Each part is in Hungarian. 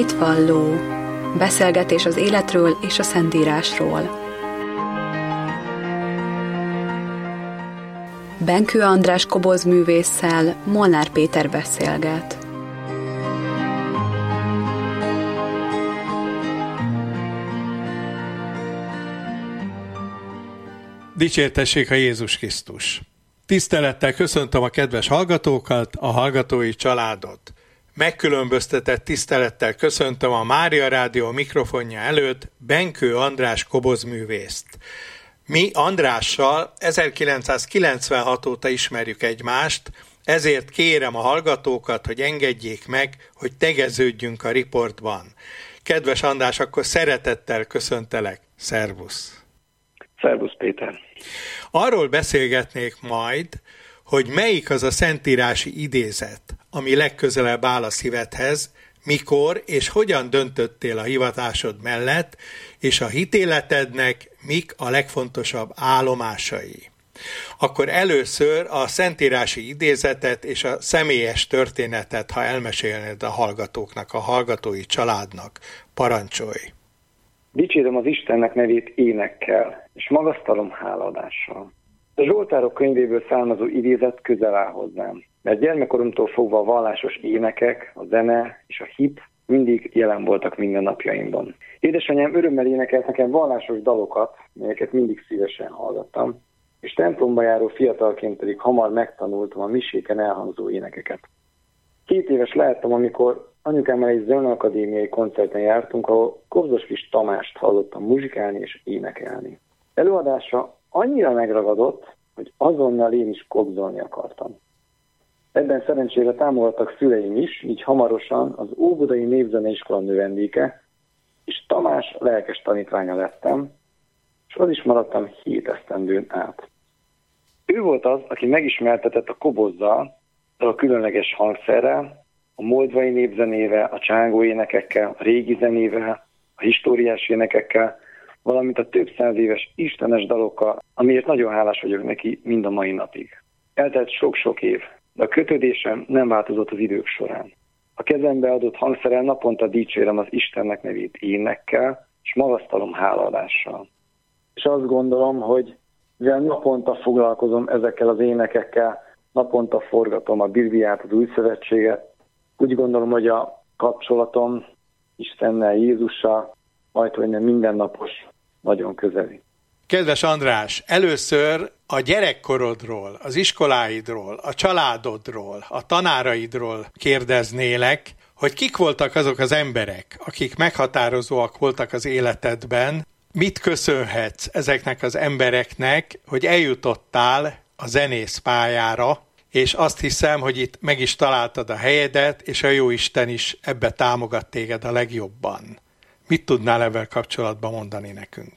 Hitvalló. Beszélgetés az életről és a Szentírásról. Benkő András kobozművésszel Molnár Péter beszélget. Dicsértessék a Jézus Krisztus! Tisztelettel köszöntöm a kedves hallgatókat, a hallgatói családot. Megkülönböztetett tisztelettel köszöntöm a Mária Rádió mikrofonja előtt Benkő András kobozművészt. Mi Andrással 1996 óta ismerjük egymást, ezért kérem a hallgatókat, hogy engedjék meg, hogy tegeződjünk a riportban. Kedves András, akkor szeretettel köszöntelek. Szervusz! Szervusz, Péter! Arról beszélgetnék majd, hogy melyik az a szentírási idézet, ami legközelebb áll a szívedhez, mikor és hogyan döntöttél a hivatásod mellett, és a hitéletednek mik a legfontosabb állomásai. Akkor először a szentírási idézetet és a személyes történetet, ha elmesélnéd a hallgatóknak, a hallgatói családnak, parancsolj! Dicsérem az Istennek nevét énekkel, és magasztalom hálaadással. A Zsoltárok könyvéből származó idézet közel áll hozzám, mert gyermekkoromtól fogva a vallásos énekek, a zene és a hit mindig jelen voltak mindennapjaimban. Édesanyám örömmel énekelt nekem vallásos dalokat, melyeket mindig szívesen hallgattam, és templomba járó fiatalként pedig hamar megtanultam a miséken elhangzó énekeket. 2 éves lehettem, amikor anyukámmal egy zeneakadémiai koncerten jártunk, ahol Kobzoskis Tamást hallottam muzsikálni és énekelni. Előadása annyira megragadott, hogy azonnal én is kobzolni akartam. Ebben szerencsére támogattak szüleim is, így hamarosan az Óbudai Népzeneiskola növendéke, és Tamás lelkes tanítványa lettem, és az is maradtam 7 esztendőn át. Ő volt az, aki megismertetett a kobozzal, a különleges hangszerrel, a moldvai népzenével, a csángó énekekkel, a régi zenével, a históriás énekekkel, valamint a több 100 éves istenes dalokkal, amiért nagyon hálás vagyok neki mind a mai napig. Eltelt sok-sok év, de a kötődésem nem változott az idők során. A kezembe adott hangszerrel naponta dicsérem az Istennek nevét énekkel, és magasztalom hálaadással. És azt gondolom, hogy mivel naponta foglalkozom ezekkel az énekekkel, naponta forgatom a Bibliát, az Új Szövetséget, úgy gondolom, hogy a kapcsolatom Istennel, Jézussal majdhogy nem mindennapos, nagyon közeli. Kedves András, először a gyerekkorodról, az iskoláidról, a családodról, a tanáraidról kérdeznélek, hogy kik voltak azok az emberek, akik meghatározóak voltak az életedben, mit köszönhetsz ezeknek az embereknek, hogy eljutottál a zenész pályára, és azt hiszem, hogy itt meg is találtad a helyedet, és a Jóisten is ebbe támogat téged a legjobban. Mit tudnál ebben kapcsolatban mondani nekünk?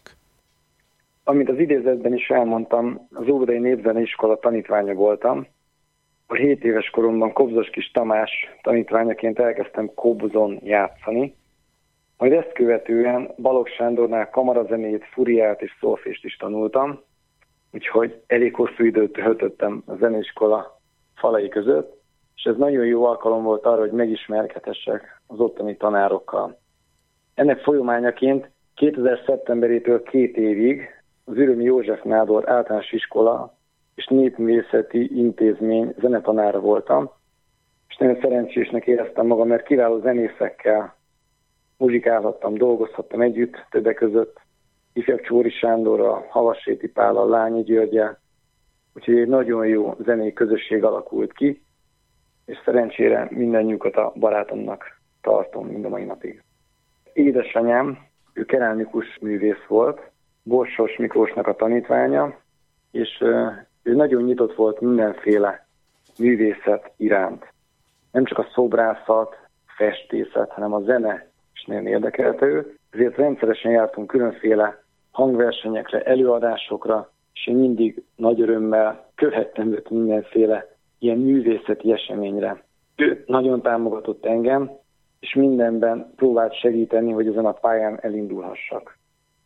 Amit az idézetben is elmondtam, az Óbudai Népzeneiskola tanítványa voltam. A 7 éves koromban Kobzoskis Tamás tanítványaként elkezdtem kobzon játszani, majd ezt követően Balogh Sándornál kamarazenét, furiát és szolfést is tanultam, úgyhogy elég hosszú időt töltöttem a zeneiskola falai között, és ez nagyon jó alkalom volt arra, hogy megismerkedhessek az ottani tanárokkal. Ennek folyamányaként 2000 szeptemberétől 2 évig az Ürömi József Nádor általános iskola és népművészeti intézmény zenetanára voltam, és nagyon szerencsésnek éreztem magam, mert kiváló zenészekkel muzsikálhattam, dolgozhattam együtt, többek között ifjabb Csóri Sándorral, Havasréti Pállal, Lányi Györgyel, úgyhogy egy nagyon jó zenei közösség alakult ki, és szerencsére mindannyiukat a barátomnak tartom mind a mai napig. Édesanyám, ő kerámikus művész volt, Borsos Miklósnak a tanítványa, és ő nagyon nyitott volt mindenféle művészet iránt. Nem csak a szobrászat, festészet, hanem a zene is nagyon érdekelte ő, ezért rendszeresen jártunk különféle hangversenyekre, előadásokra, és én mindig nagy örömmel követtem őt mindenféle ilyen művészeti eseményre. Ő nagyon támogatott engem, és mindenben próbált segíteni, hogy ezen a pályán elindulhassak.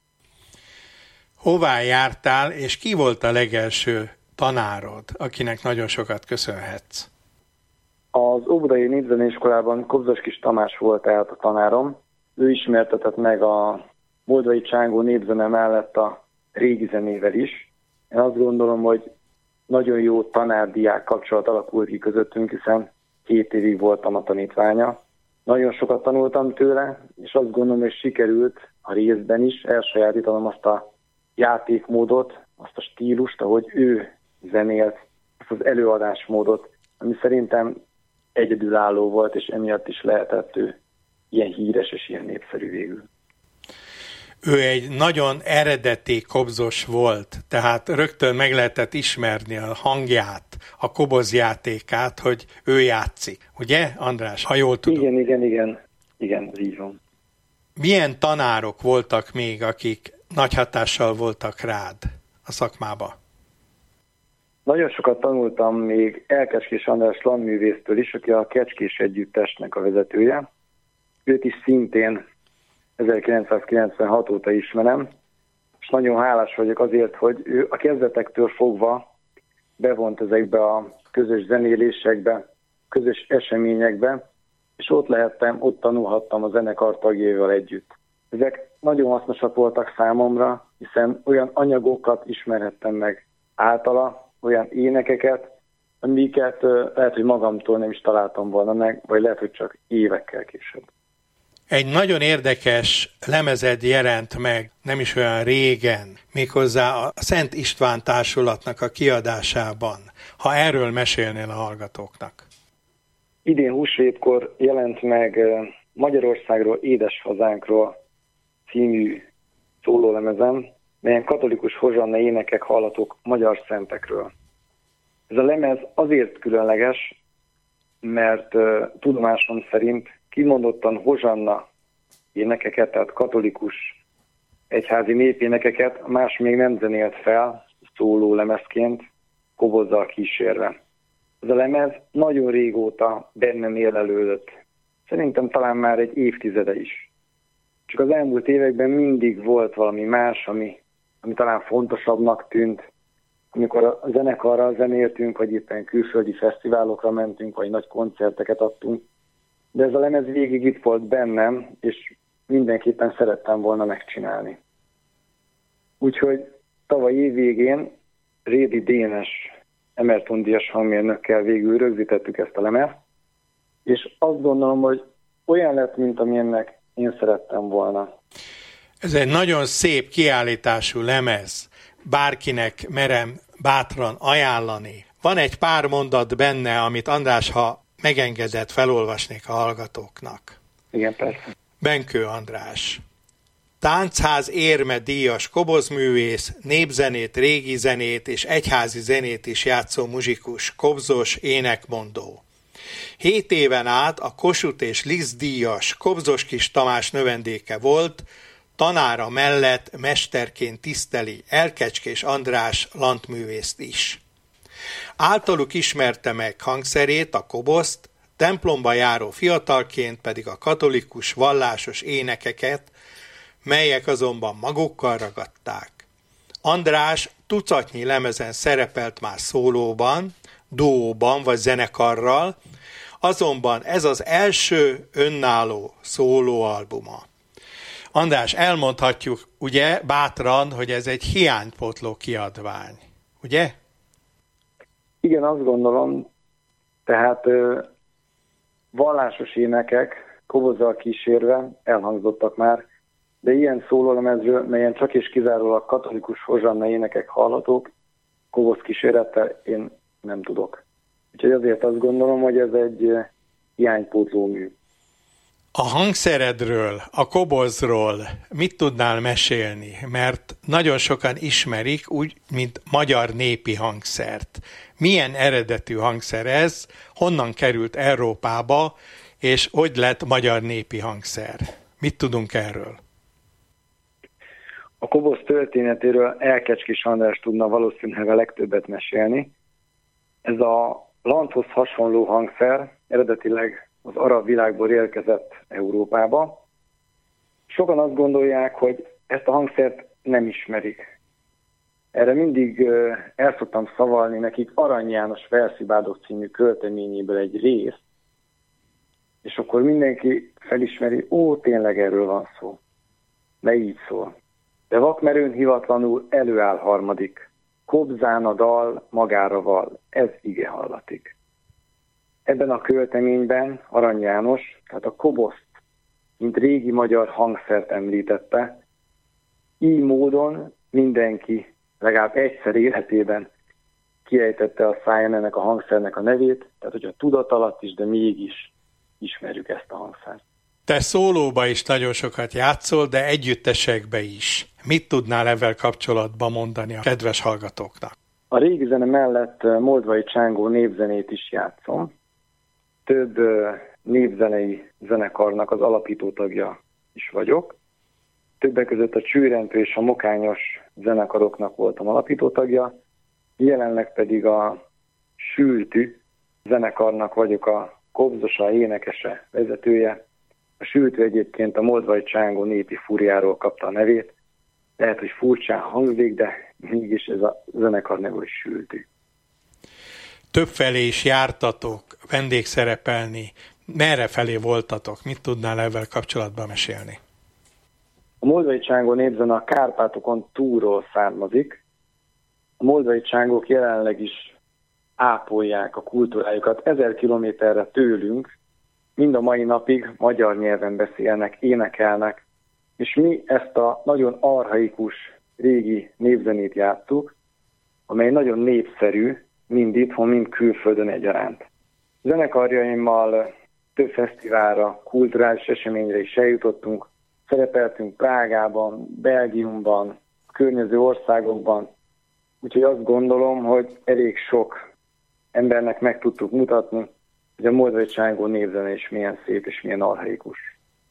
Hová jártál, és ki volt a legelső tanárod, akinek nagyon sokat köszönhetsz? Az Óbudai Népzeneiskolában Kobzos Kis Tamás volt tehát a tanárom. Ő ismertetett meg a Moldvai Csángó népzene mellett a régi zenével is. Én azt gondolom, hogy nagyon jó tanár-diák kapcsolat alakult ki közöttünk, hiszen 2 évig voltam a tanítványa. Nagyon sokat tanultam tőle, és azt gondolom, hogy sikerült a részben is elsajátítanom azt a játékmódot, azt a stílust, ahogy ő zenélt, azt az előadásmódot, ami szerintem egyedülálló volt, és emiatt is lehetett ő ilyen híres és ilyen népszerű végül. Ő egy nagyon eredeti kobzos volt, tehát rögtön meg lehetett ismerni a hangját, a kobozjátékát, hogy ő játszik. Ugye, András, ha jól tudom? Igen, így van. Milyen tanárok voltak még, akik nagy hatással voltak rád a szakmába? Nagyon sokat tanultam még Elkecskés András landművésztől is, aki a Kecskés Együttesnek a vezetője. Őt is szintén 1996 óta ismerem, és nagyon hálás vagyok azért, hogy ő a kezdetektől fogva bevont ezekbe a közös zenélésekbe, közös eseményekbe, és ott lehettem, ott tanulhattam a zenekar tagjaival együtt. Ezek nagyon hasznosak voltak számomra, hiszen olyan anyagokat ismerhettem meg általa, olyan énekeket, amiket lehet, hogy magamtól nem is találtam volna meg, vagy lehet, hogy csak évekkel később. Egy nagyon érdekes lemezed jelent meg nem is olyan régen, méghozzá a Szent István Társulatnak a kiadásában, ha erről mesélnél a hallgatóknak. Idén húsvétkor jelent meg Magyarországról, édes hazánkról című szólólemezem, melyen katolikus hozsanna énekek hallatók magyar szentekről. Ez a lemez azért különleges, mert tudomásom szerint kimondottan hozsanna énekeket, tehát katolikus egyházi népénekeket, más még nem zenélt fel szóló lemezként, kobozzal kísérve. Ez a lemez nagyon régóta bennem élelődött. Szerintem talán már egy évtizede is. Csak az elmúlt években mindig volt valami más, ami talán fontosabbnak tűnt. Amikor a zenekarral zenéltünk, vagy éppen külföldi fesztiválokra mentünk, vagy nagy koncerteket adtunk. De ez a lemez végig itt volt bennem, és mindenképpen szerettem volna megcsinálni. Úgyhogy tavaly év végén Rédi Dénes Emerton-díjas hangmérnökkel végül rögzítettük ezt a lemezt, és azt gondolom, hogy olyan lett, mint amilyennek én szerettem volna. Ez egy nagyon szép kiállítású lemez. Bárkinek merem bátran ajánlani. Van egy pár mondat benne, amit András, ha megengedett, felolvasnék a hallgatóknak. Igen, persze. Benkő András. Táncház érme díjas kobozművész, népzenét, régi zenét és egyházi zenét is játszó muzsikus, kobzos, énekmondó. 7 éven át a Kossuth és Liszt díjas Kobzos Kis Tamás növendéke volt, tanára mellett mesterként tiszteli Elkecskés András landművészt is. Általuk ismerte meg hangszerét, a kobozt, templomba járó fiatalként pedig a katolikus vallásos énekeket, melyek azonban magukkal ragadták. András tucatnyi lemezen szerepelt már szólóban, duóban vagy zenekarral, azonban ez az első önálló szólóalbuma. András, elmondhatjuk, ugye, bátran, hogy ez egy hiánypótló kiadvány, ugye? Igen, azt gondolom, tehát vallásos énekek kobozzal kísérve elhangzottak már, de ilyen szólólemezről, melyen csak és kizárólag katolikus hozsanna énekek hallhatók, koboz kísérettel én nem tudok. Úgyhogy azért azt gondolom, hogy ez egy hiánypótló mű. A hangszeredről, a kobozról mit tudnál mesélni? Mert nagyon sokan ismerik úgy, mint magyar népi hangszert. Milyen eredetű hangszer ez? Honnan került Európába? És hogy lett magyar népi hangszer? Mit tudunk erről? A koboz történetéről Elkecskés András tudna valószínűleg a legtöbbet mesélni. Ez a landhoz hasonló hangszer eredetileg az arab világból érkezett Európába. Sokan azt gondolják, hogy ezt a hangszert nem ismerik. Erre mindig el szoktam szavalni nekik Arany János Verszibádok című költeményéből egy részt, és akkor mindenki felismeri, tényleg erről van szó. De így szól. De vakmerőn hivatlanul előáll harmadik, kobzán a dal magára val, ez ige hallatik. Ebben a költeményben Arany János, tehát a koboszt, mint régi magyar hangszert említette, így módon mindenki legalább egyszer életében kiejtette a száján ennek a hangszernek a nevét, tehát hogyha tudat alatt is, de mégis ismerjük ezt a hangszert. Te szólóba is nagyon sokat játszol, de együttesekbe is. Mit tudnál ezzel kapcsolatban mondani a kedves hallgatóknak? A régi zene mellett Moldvai Csángó népzenét is játszom. Több népzenei zenekarnak az alapító tagja is vagyok. Többek között a Csőrentő és a Mokányos zenekaroknak voltam alapító tagja. Jelenleg pedig a Sültű zenekarnak vagyok a kobzosa, énekese, vezetője. A Sültő egyébként a Moldvai Csángó népi fúriáról kapta a nevét. Lehet, hogy furcsán hangzik, de mégis ez a zenekar neve, hogy Sültű. Többfelé is jártatok, vendégszerepelni. Merre felé voltatok? Mit tudnál ezzel kapcsolatban mesélni? A Moldvai Csángó népzene a Kárpátokon túlról származik. A moldvai csángók jelenleg is ápolják a kultúrájukat 1000 kilométerre tőlünk, mind a mai napig magyar nyelven beszélnek, énekelnek, és mi ezt a nagyon archaikus régi népzenét játsszuk, amely nagyon népszerű, mind itthon, mind külföldön egyaránt. Zenekarjaimmal több fesztiválra, kulturális eseményre is eljutottunk, szerepeltünk Prágában, Belgiumban, környező országokban, úgyhogy azt gondolom, hogy elég sok embernek meg tudtuk mutatni, hogy a Moldvai Csángó népzene is milyen szép és milyen archaikus.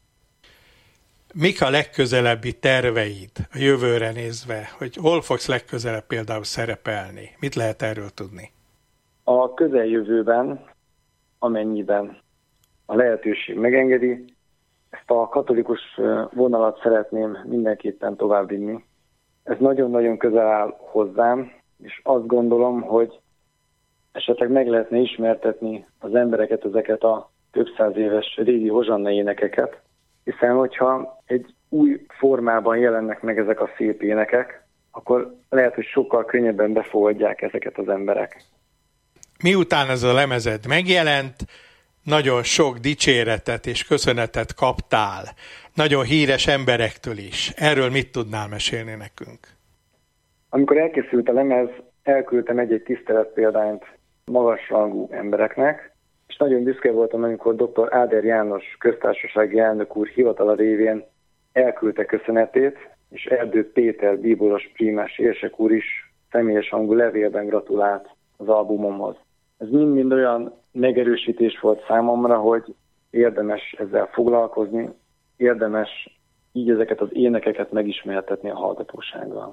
Mik a legközelebbi terveid a jövőre nézve, hogy hol fogsz legközelebb például szerepelni? Mit lehet erről tudni? A közeljövőben, amennyiben a lehetőség megengedi, ezt a katolikus vonalat szeretném mindenképpen továbbvinni. Ez nagyon-nagyon közel áll hozzám, és azt gondolom, hogy esetleg meg lehetne ismertetni az embereket ezeket a több száz éves régi hozsanna énekeket, hiszen hogyha egy új formában jelennek meg ezek a szép énekek, akkor lehet, hogy sokkal könnyebben befogadják ezeket az emberek. Miután ez a lemezed megjelent, nagyon sok dicséretet és köszönetet kaptál, nagyon híres emberektől is. Erről mit tudnál mesélni nekünk? Amikor elkészült a lemez, elküldtem egy-egy tiszteletpéldányt magasrangú embereknek, és nagyon büszke voltam, amikor dr. Áder János köztársasági elnök úr hivatala révén elküldte köszönetét, és Erdő Péter bíboros prímás érsek úr is személyes hangú levélben gratulált az albumomhoz. Ez mind-mind olyan megerősítés volt számomra, hogy érdemes ezzel foglalkozni, érdemes így ezeket az énekeket megismertetni a hallgatósággal.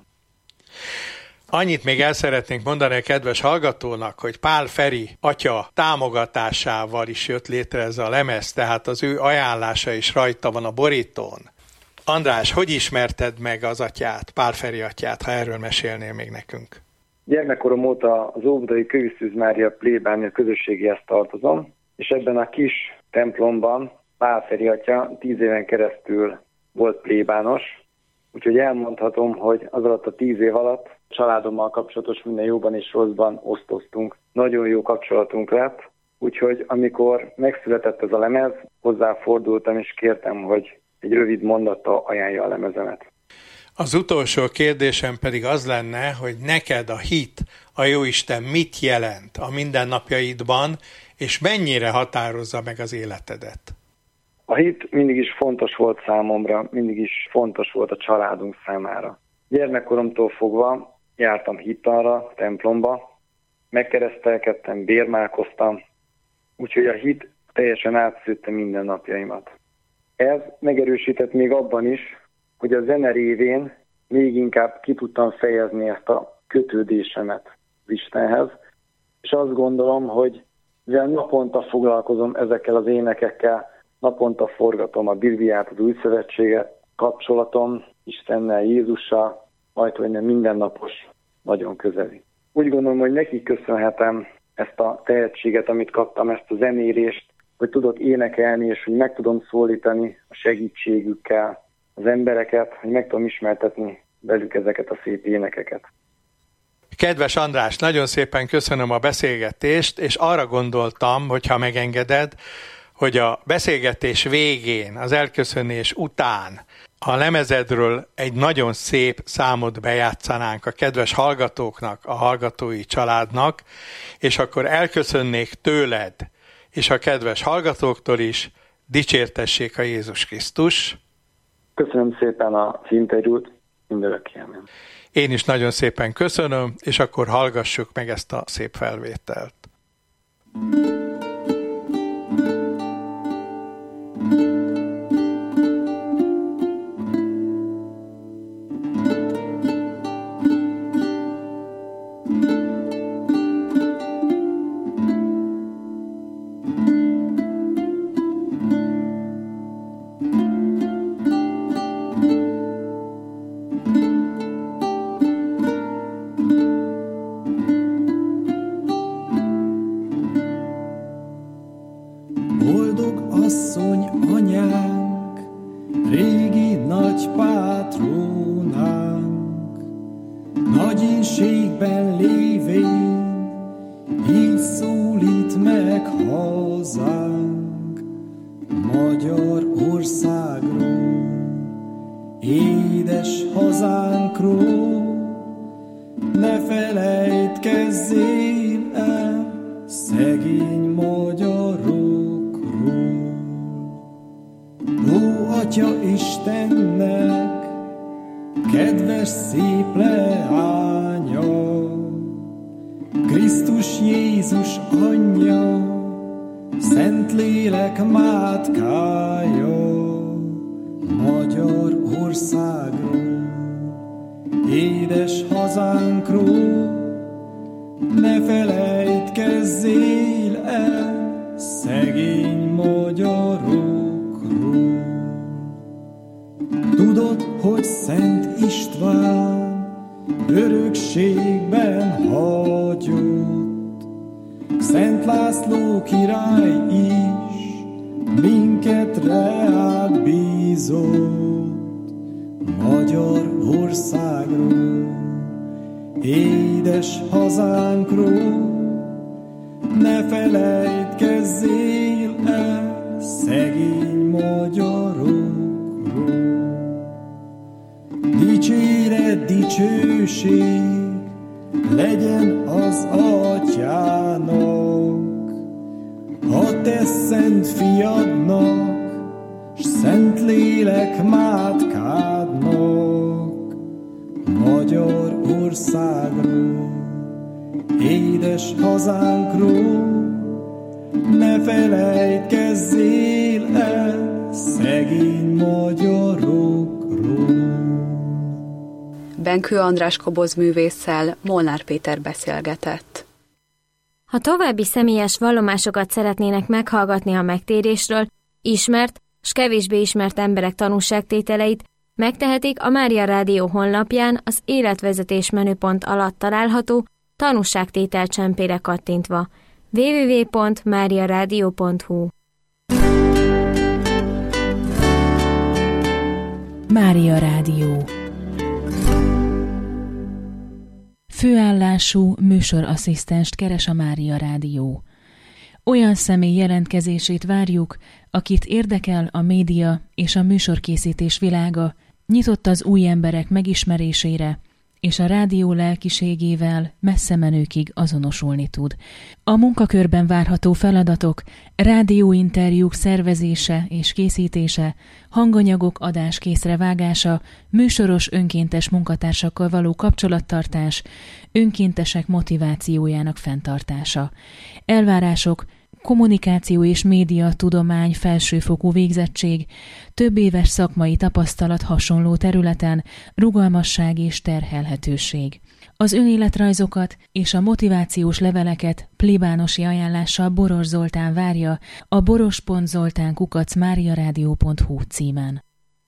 Annyit még el szeretnénk mondani a kedves hallgatónak, hogy Pál Feri atya támogatásával is jött létre ez a lemez, tehát az ő ajánlása is rajta van a borítón. András, hogy ismerted meg az atyát, Pál Feri atyát, ha erről mesélnél még nekünk? Gyermekkorom óta az Óbudai Köviszűz Mária plébánia közösségéhez tartozom, és ebben a kis templomban Pál Feri atya 10 éven keresztül volt plébános, úgyhogy elmondhatom, hogy az alatt a 10 év alatt családommal kapcsolatos minden jóban és rosszban osztoztunk. Nagyon jó kapcsolatunk lett, úgyhogy amikor megszületett ez a lemez, hozzáfordultam és kértem, hogy egy rövid mondattal ajánlja a lemezemet. Az utolsó kérdésem pedig az lenne, hogy neked a hit, a Jóisten mit jelent a mindennapjaidban, és mennyire határozza meg az életedet? A hit mindig is fontos volt számomra, mindig is fontos volt a családunk számára. Gyermekkoromtól fogva jártam hittanra, templomba, megkeresztelkedtem, bérmálkoztam, úgyhogy a hit teljesen átszőtte minden napjaimat. Ez megerősített még abban is, hogy a zene révén még inkább ki tudtam fejezni ezt a kötődésemet az Istenhez, és azt gondolom, hogy mivel naponta foglalkozom ezekkel az énekekkel, naponta forgatom a Bibliát, az Új Szövetséget, kapcsolatom Istennel, Jézussal, majdhogy nem mindennapos, nagyon közeli. Úgy gondolom, hogy neki köszönhetem ezt a tehetséget, amit kaptam, ezt a zenélést, hogy tudok énekelni, és hogy meg tudom szólítani a segítségükkel az embereket, hogy meg tudom ismertetni velük ezeket a szép énekeket. Kedves András, nagyon szépen köszönöm a beszélgetést, és arra gondoltam, hogyha megengeded, hogy a beszélgetés végén, az elköszönés után a lemezedről egy nagyon szép számot bejátszanánk a kedves hallgatóknak, a hallgatói családnak, és akkor elköszönnék tőled, és a kedves hallgatóktól is, dicsértessék a Jézus Krisztus. Köszönöm szépen az interjút, mindörökké. Én is nagyon szépen köszönöm, és akkor hallgassuk meg ezt a szép felvételt. Benkő András kobozművésszel Molnár Péter beszélgetett. Ha további személyes vallomásokat szeretnének meghallgatni a megtérésről, ismert s kevésbé ismert emberek tanúságtételeit, megtehetik a Mária Rádió honlapján az életvezetés menüpont alatt található tanúságtétel csempére kattintva. www.mariaradio.hu. Mária Rádió. Főállású műsorasszisztenst keres a Mária Rádió. Olyan személy jelentkezését várjuk, akit érdekel a média és a műsorkészítés világa, nyitott az új emberek megismerésére, és a rádió lelkiségével messze menőkig azonosulni tud. A munkakörben várható feladatok, rádióinterjúk szervezése és készítése, hanganyagok adáskészre vágása, műsoros önkéntes munkatársakkal való kapcsolattartás, önkéntesek motivációjának fenntartása. Elvárások: kommunikáció és média tudomány felsőfokú végzettség, több éves szakmai tapasztalat hasonló területen, rugalmasság és terhelhetőség. Az önéletrajzokat és a motivációs leveleket plébánosi ajánlással Boros Zoltán várja a boros.zoltán@mariaradio.hu címen.